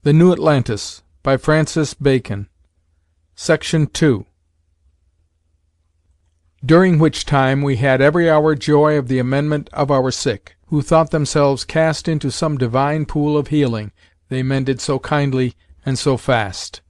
THE NEW ATLANTIS by Francis Bacon. Section 2. During which time we had every hour joy of the amendment of our sick, who thought themselves cast into some divine pool of healing, they mended so kindly and so fast.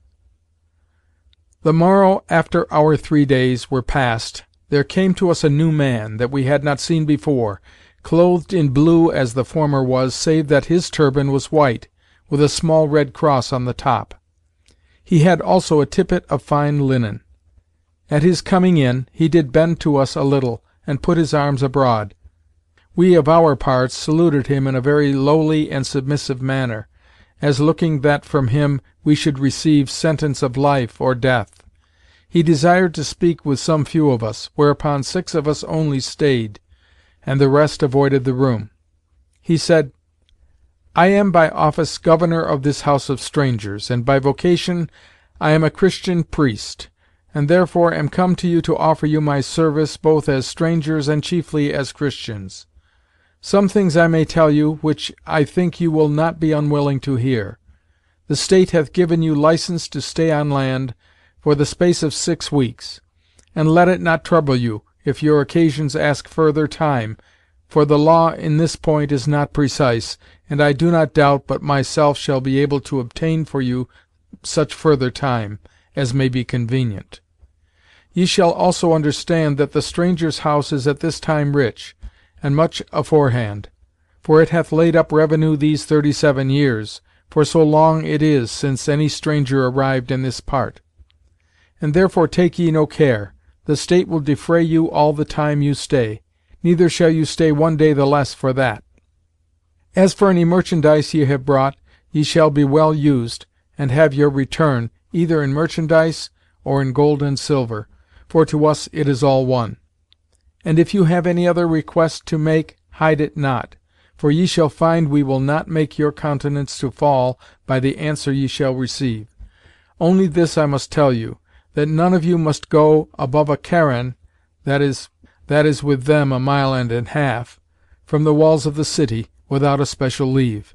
The morrow after our 3 days were past, there came to us a new man, that we had not seen before, clothed in blue as the former was, save that his turban was white, with a small red cross on the top. He had also a tippet of fine linen. At his coming in, he did bend to us a little, and put his arms abroad. We of our parts saluted him in a very lowly and submissive manner, as looking that from him we should receive sentence of life or death. He desired to speak with some few of us, whereupon 6 of us only stayed, and the rest avoided the room. He said, I am by office governor of this house of strangers, and by vocation I am a Christian priest, and therefore am come to you to offer you my service, both as strangers and chiefly as Christians. Some things I may tell you, which I think you will not be unwilling to hear. The state hath given you license to stay on land for the space of 6 weeks, and let it not trouble you, if your occasions ask further time, for the law in this point is not precise, and I do not doubt but myself shall be able to obtain for you such further time, as may be convenient. Ye shall also understand that the stranger's house is at this time rich, and much aforehand, for it hath laid up revenue these 37 years, for so long it is since any stranger arrived in this part. And therefore take ye no care, the state will defray you all the time you stay, neither shall you stay 1 day the less for that. As for any merchandise ye have brought, ye shall be well used, and have your return, either in merchandise or in gold and silver, for to us it is all one. And if you have any other request to make, hide it not, for ye shall find we will not make your countenance to fall by the answer ye shall receive. Only this I must tell you, that none of you must go above a karan, that is with them 1.5 miles, from the walls of the city, without a special leave.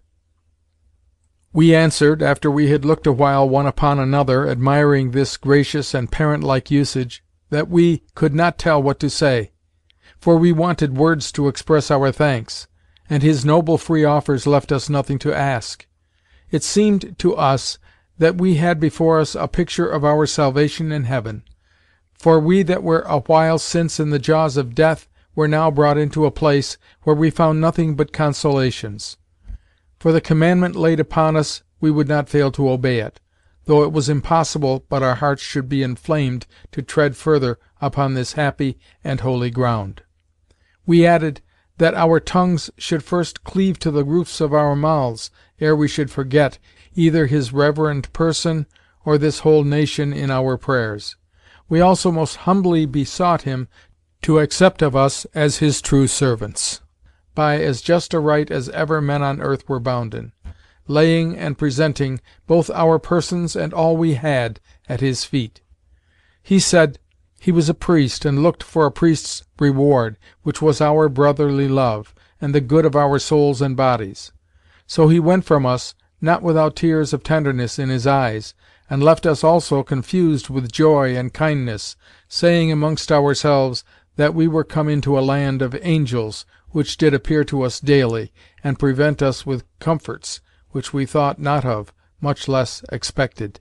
We answered, after we had looked a while one upon another, admiring this gracious and parent-like usage, that we could not tell what to say, for we wanted words to express our thanks, and his noble free offers left us nothing to ask. It seemed to us that we had before us a picture of our salvation in heaven, for we that were a while since in the jaws of death were now brought into a place where we found nothing but consolations. For the commandment laid upon us, we would not fail to obey it, though it was impossible but our hearts should be inflamed to tread further upon this happy and holy ground. We added, that our tongues should first cleave to the roofs of our mouths, ere we should forget either his reverend person or this whole nation in our prayers. We also most humbly besought him to accept of us as his true servants, by as just a right as ever men on earth were bounden, laying and presenting both our persons and all we had at his feet. He said, he was a priest, and looked for a priest's reward, which was our brotherly love, and the good of our souls and bodies. So he went from us, not without tears of tenderness in his eyes, and left us also confused with joy and kindness, saying amongst ourselves, that we were come into a land of angels, which did appear to us daily, and prevent us with comforts, which we thought not of, much less expected.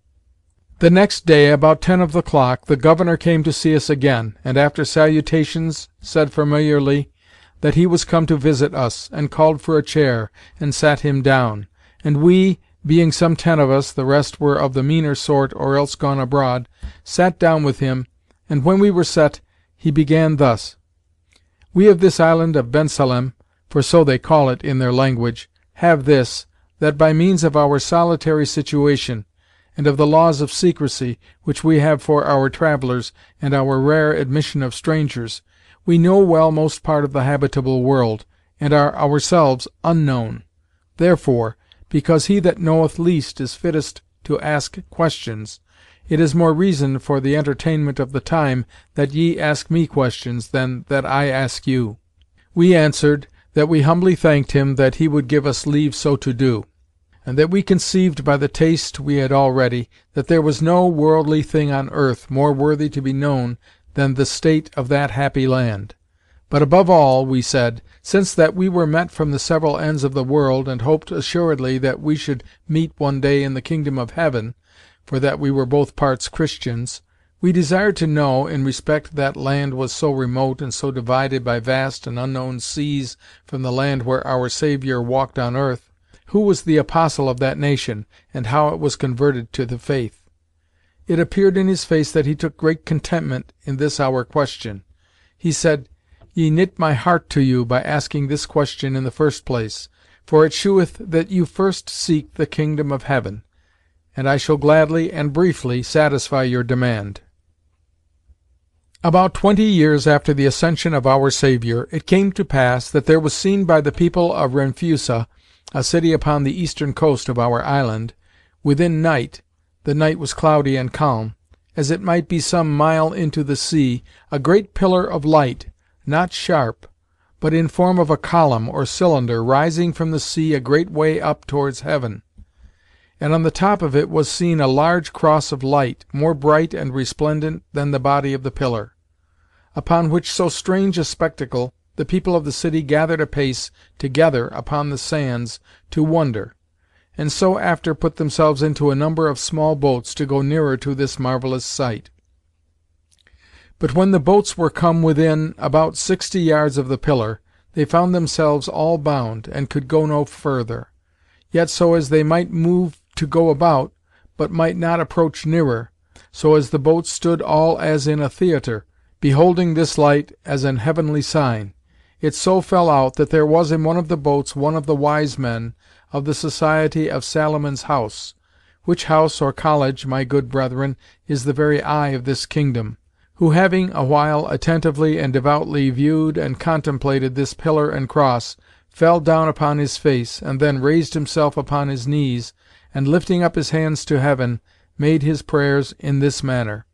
The next day, about 10 of the clock, the governor came to see us again, and after salutations, said familiarly, that he was come to visit us, and called for a chair, and sat him down, and we, being some 10 of us, the rest were of the meaner sort, or else gone abroad, sat down with him, and when we were set, he began thus: We of this island of Bensalem, for so they call it in their language, have this, that by means of our solitary situation, and of the laws of secrecy, which we have for our travellers, and our rare admission of strangers, we know well most part of the habitable world, and are ourselves unknown. Therefore, because he that knoweth least is fittest to ask questions, it is more reason, for the entertainment of the time, that ye ask me questions, than that I ask you. We answered, that we humbly thanked him that he would give us leave so to do. and that we conceived by the taste we had already, that there was no worldly thing on earth more worthy to be known than the state of that happy land. But above all, we said, since that we were met from the several ends of the world, and hoped assuredly that we should meet one day in the kingdom of heaven, for that we were both parts Christians, we desired to know, in respect that land was so remote and so divided by vast and unknown seas from the land where our Saviour walked on earth, who was the apostle of that nation, and how it was converted to the faith. It appeared in his face that he took great contentment in this our question. He said, Ye knit my heart to you by asking this question in the first place, for it sheweth that you first seek the kingdom of heaven, and I shall gladly and briefly satisfy your demand. About 20 years after the ascension of our Saviour, it came to pass that there was seen by the people of Renfusa, a city upon the eastern coast of our island, within night, the night was cloudy and calm, as it might be some mile into the sea, a great pillar of light, not sharp, but in form of a column, or cylinder, rising from the sea a great way up towards heaven. And on the top of it was seen a large cross of light, more bright and resplendent than the body of the pillar. Upon which so strange a spectacle the people of the city gathered apace together upon the sands to wonder, and so after put themselves into a number of small boats to go nearer to this marvellous sight. But when the boats were come within about 60 yards of the pillar, they found themselves all bound, and could go no further; yet so as they might move to go about, but might not approach nearer, so as the boats stood all as in a theatre, beholding this light as an heavenly sign. It so fell out that there was in one of the boats one of the wise men of the Society of Salomon's House, which house or college, my good brethren, is the very eye of this kingdom, who having a while attentively and devoutly viewed and contemplated this pillar and cross, fell down upon his face, and then raised himself upon his knees, and lifting up his hands to heaven, made his prayers in this manner: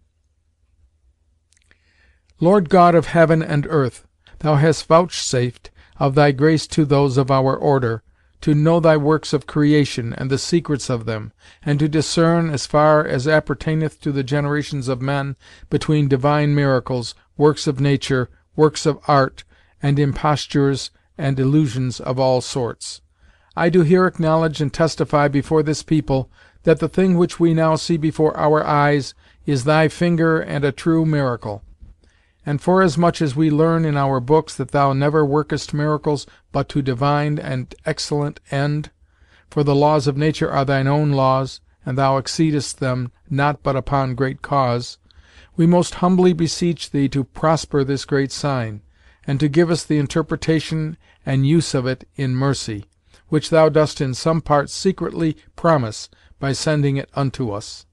Lord God of heaven and earth, thou hast vouchsafed of thy grace to those of our order, to know thy works of creation, and the secrets of them, and to discern, as far as appertaineth to the generations of men, between divine miracles, works of nature, works of art, and impostures and illusions of all sorts. I do here acknowledge and testify before this people, that the thing which we now see before our eyes is thy finger and a true miracle. And forasmuch as we learn in our books that thou never workest miracles but to divine and excellent end, for the laws of nature are thine own laws, and thou exceedest them not but upon great cause, we most humbly beseech thee to prosper this great sign, and to give us the interpretation and use of it in mercy, which thou dost in some part secretly promise by sending it unto us.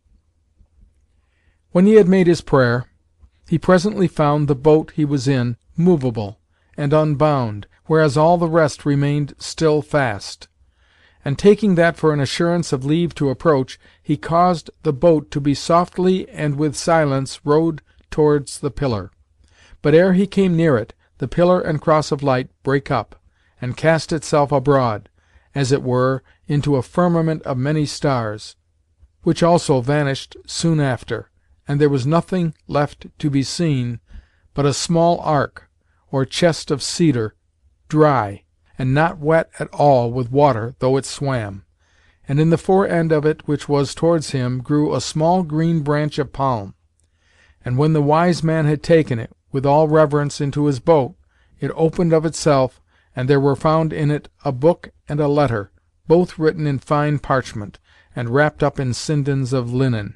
When he had made his prayer, he presently found the boat he was in movable and unbound, whereas all the rest remained still fast. And taking that for an assurance of leave to approach, he caused the boat to be softly and with silence rowed towards the pillar. But ere he came near it, the pillar and cross of light brake up, and cast itself abroad, as it were, into a firmament of many stars, which also vanished soon after, and there was nothing left to be seen but a small ark, or chest of cedar, dry, and not wet at all with water, though it swam. And in the fore end of it, which was towards him, grew a small green branch of palm. And when the wise man had taken it, with all reverence, into his boat, it opened of itself, and there were found in it a book and a letter, both written in fine parchment, and wrapped up in sindons of linen.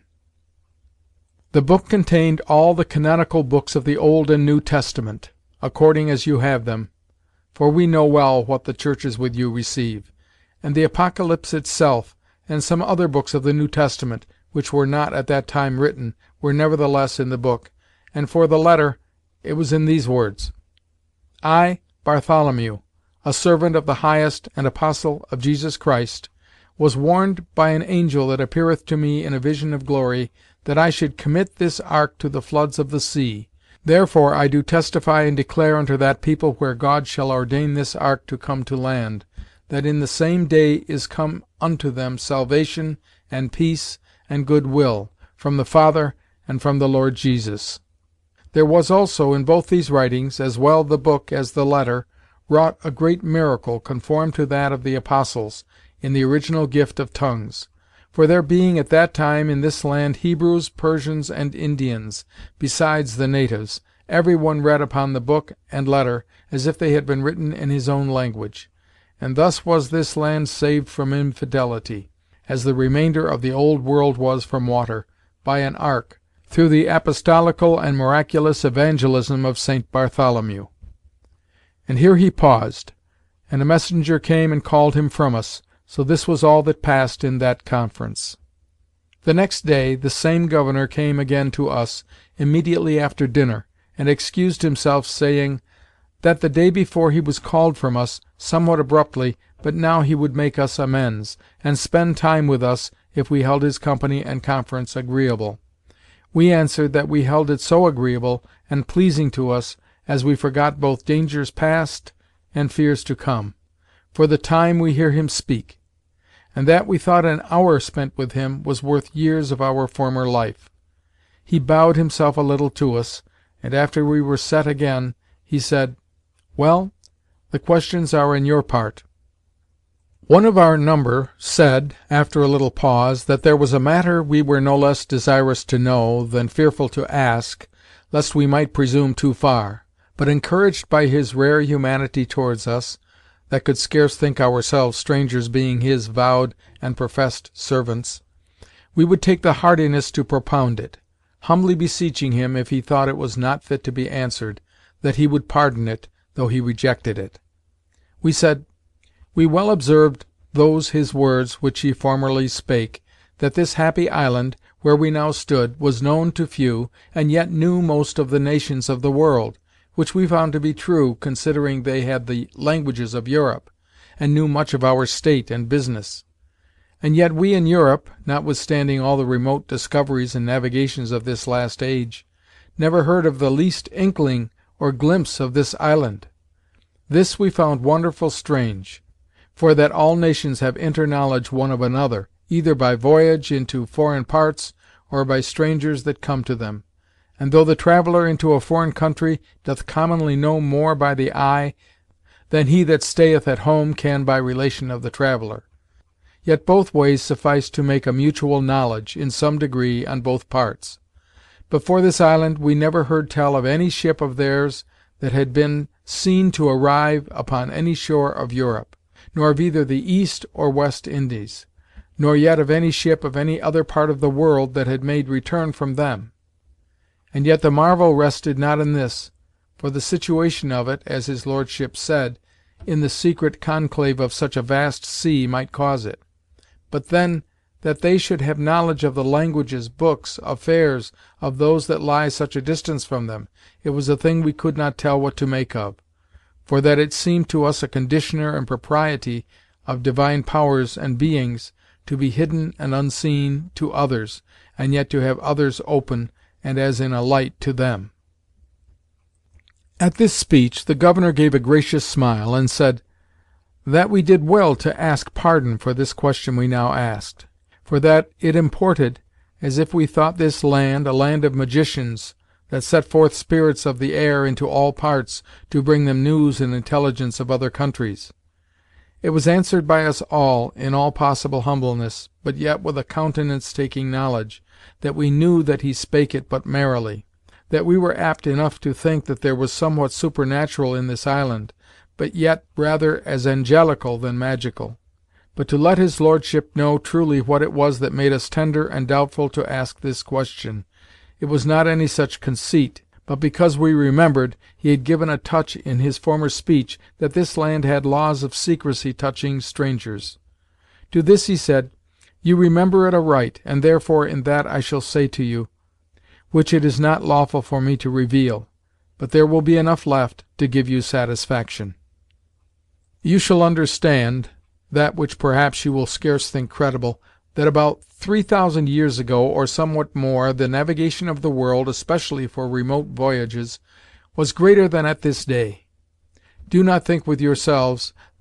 The book contained all the canonical books of the Old and New Testament, according as you have them, for we know well what the churches with you receive, and the Apocalypse itself, and some other books of the New Testament, which were not at that time written, were nevertheless in the book, and for the letter it was in these words: I, Bartholomew, a servant of the Highest and apostle of Jesus Christ, was warned by an angel that appeareth to me in a vision of glory, that I should commit this ark to the floods of the sea. Therefore I do testify and declare unto that people where God shall ordain this ark to come to land, that in the same day is come unto them salvation, and peace, and good will, from the Father, and from the Lord Jesus. There was also in both these writings, as well the book as the letter, wrought a great miracle conformed to that of the apostles, in the original gift of tongues. For there being at that time in this land Hebrews, Persians, and Indians, besides the natives, every one read upon the book and letter as if they had been written in his own language. And thus was this land saved from infidelity, as the remainder of the old world was from water, by an ark, through the apostolical and miraculous evangelism of St. Bartholomew. And here he paused, and a messenger came and called him from us. So this was all that passed in that conference. The next day the same governor came again to us, immediately after dinner, and excused himself, saying, that the day before he was called from us, somewhat abruptly, but now he would make us amends, and spend time with us, if we held his company and conference agreeable. We answered that we held it so agreeable and pleasing to us, as we forgot both dangers past and fears to come, for the time we hear him speak, and that we thought an hour spent with him was worth years of our former life. He bowed himself a little to us, and after we were set again, he said, "Well, the questions are in your part." One of our number said, after a little pause, that there was a matter we were no less desirous to know, than fearful to ask, lest we might presume too far, but encouraged by his rare humanity towards us, that could scarce think ourselves strangers, being his vowed and professed servants, we would take the hardiness to propound it, humbly beseeching him, if he thought it was not fit to be answered, that he would pardon it, though he rejected it. We said, we well observed those his words which he formerly spake, that this happy island, where we now stood, was known to few, and yet knew most of the nations of the world, which we found to be true, considering they had the languages of Europe, and knew much of our state and business. And yet we in Europe, notwithstanding all the remote discoveries and navigations of this last age, never heard of the least inkling or glimpse of this island. This we found wonderful strange, for that all nations have interknowledge one of another, either by voyage into foreign parts, or by strangers that come to them. And though the traveller into a foreign country doth commonly know more by the eye than he that stayeth at home can by relation of the traveller, yet both ways suffice to make a mutual knowledge, in some degree, on both parts. But for this island we never heard tell of any ship of theirs that had been seen to arrive upon any shore of Europe, nor of either the East or West Indies, nor yet of any ship of any other part of the world that had made return from them. And yet the marvel rested not in this, for the situation of it, as his lordship said, in the secret conclave of such a vast sea might cause it. But then, that they should have knowledge of the languages, books, affairs of those that lie such a distance from them, it was a thing we could not tell what to make of, for that it seemed to us a conditioner and propriety of divine powers and beings, to be hidden and unseen to others, and yet to have others open, and as in a light, to them. At this speech the governor gave a gracious smile, and said, that we did well to ask pardon for this question we now asked, for that it imported, as if we thought this land a land of magicians, that set forth spirits of the air into all parts, to bring them news and intelligence of other countries. It was answered by us all, in all possible humbleness, but yet with a countenance taking knowledge, that we knew that he spake it but merrily; that we were apt enough to think that there was somewhat supernatural in this island, but yet rather as angelical than magical. But to let his lordship know truly what it was that made us tender and doubtful to ask this question, it was not any such conceit, but because we remembered he had given a touch in his former speech that this land had laws of secrecy touching strangers. To this he said, you remember it aright, and therefore in that I shall say to you, which it is not lawful for me to reveal, but there will be enough left to give you satisfaction. You shall understand, that which perhaps you will scarce think credible, that about 3,000 years ago, or somewhat more, the navigation of the world, especially for remote voyages, was greater than at this day. Do not think with yourselves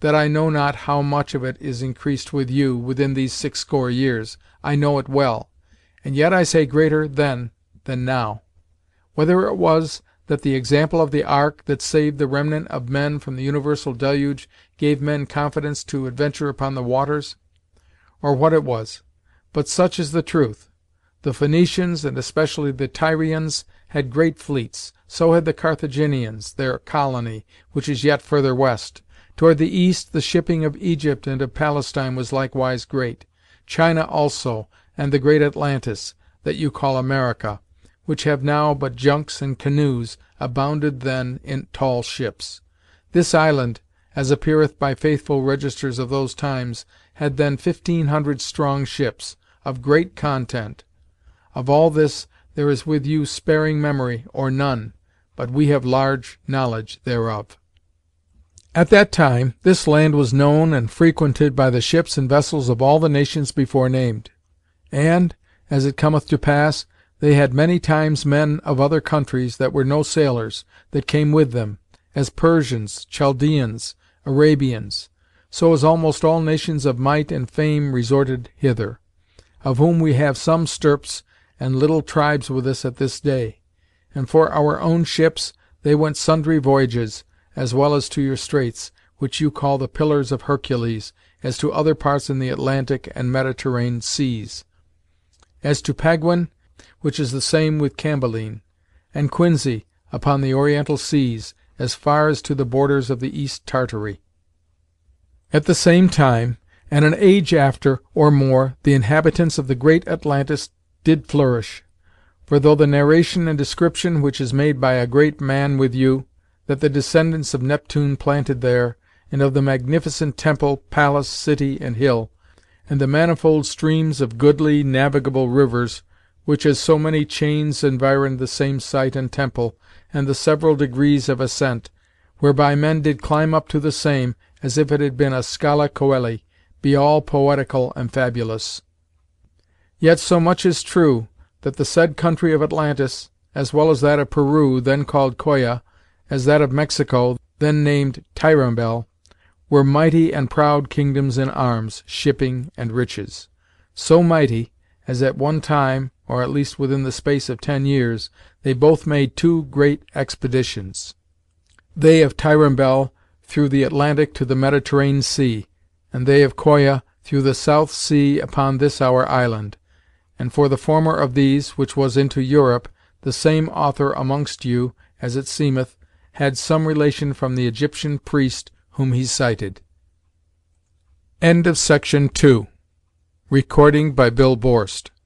that I know not how much of it is increased with you, within these 60 years, I know it well, and yet I say greater then than now. Whether it was, that the example of the ark, that saved the remnant of men from the universal deluge, gave men confidence to adventure upon the waters, or what it was, but such is the truth. The Phoenicians, and especially the Tyrians, had great fleets. So had the Carthaginians, their colony, which is yet further west. Toward the east, the shipping of Egypt and of Palestine was likewise great. China also, and the great Atlantis, that you call America, which have now but junks and canoes, abounded then in tall ships. This island, as appeareth by faithful registers of those times, had then 1500 strong ships, of great content. Of all this there is with you sparing memory, or none, but we have large knowledge thereof. At that time this land was known and frequented by the ships and vessels of all the nations before named, and, as it cometh to pass, they had many times men of other countries, that were no sailors, that came with them, as Persians, Chaldeans, Arabians; so as almost all nations of might and fame resorted hither, of whom we have some stirps and little tribes with us at this day. And for our own ships, they went sundry voyages, as well as to your straits, which you call the Pillars of Hercules, as to other parts in the Atlantic and Mediterrane seas; as to Paguin, which is the same with Cambaline, and Quinzy, upon the Oriental seas, as far as to the borders of the East Tartary. At the same time, and an age after, or more, the inhabitants of the great Atlantis did flourish. For though the narration and description, which is made by a great man with you, that the descendants of Neptune planted there, and of the magnificent temple, palace, city, and hill, and the manifold streams of goodly navigable rivers, which as so many chains environed the same site and temple, and the several degrees of ascent, whereby men did climb up to the same, as if it had been a scala coeli, be all poetical and fabulous. Yet so much is true, that the said country of Atlantis, as well as that of Peru, then called Coya, as that of Mexico, then named Tyramel, were mighty and proud kingdoms in arms, shipping, and riches; so mighty, as at one time, or at least within the space of 10 years, they both made 2 great expeditions; they of Tyramel through the Atlantic to the Mediterrane Sea, and they of Coya through the South Sea upon this our island. And for the former of these, which was into Europe, the same author amongst you, as it seemeth, had some relation from the Egyptian priest whom he cited. Section 3. Recording by Bill Borst.